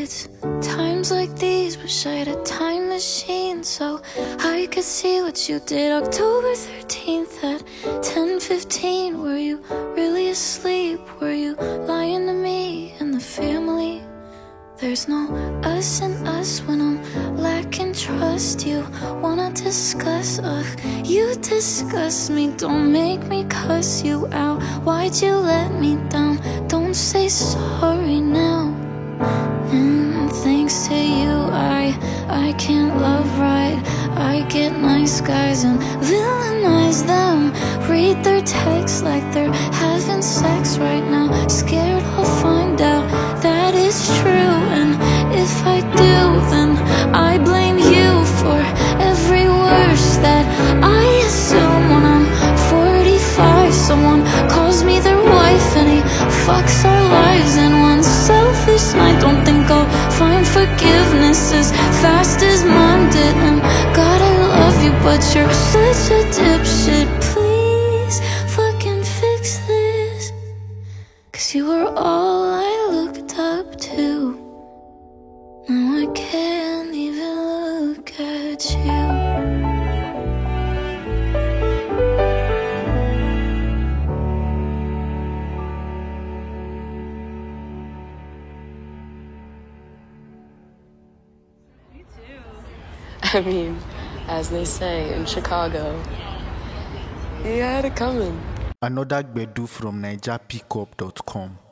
It's times like these, wish I had a time machine so I could see what you did October 13th at 10:15. Were you really asleep? Were you lying to me and the family? There's no us and us when I'm lacking trust. You wanna discuss, you disgust me. Don't make me cuss you out. Why'd you let me down? Don't say sorry now. And thanks to you, I can't love right. I get nice guys and villainize them. Read their texts like they're having sex right now. Scared I'll find out that it's true. And if I do, then I blame you for every worst that I assume. When I'm 45, someone calls me their wife and he fucks our lives in one selfish night. Don't think I'll find forgiveness as fast as mine did. And God, I love you, but you're such a dipshit. Please fucking fix this, 'cause you were all I looked up to. Now I can't even look at you. I mean, as they say in Chicago, he had it coming. Another Gbedu from NigerPickup.com.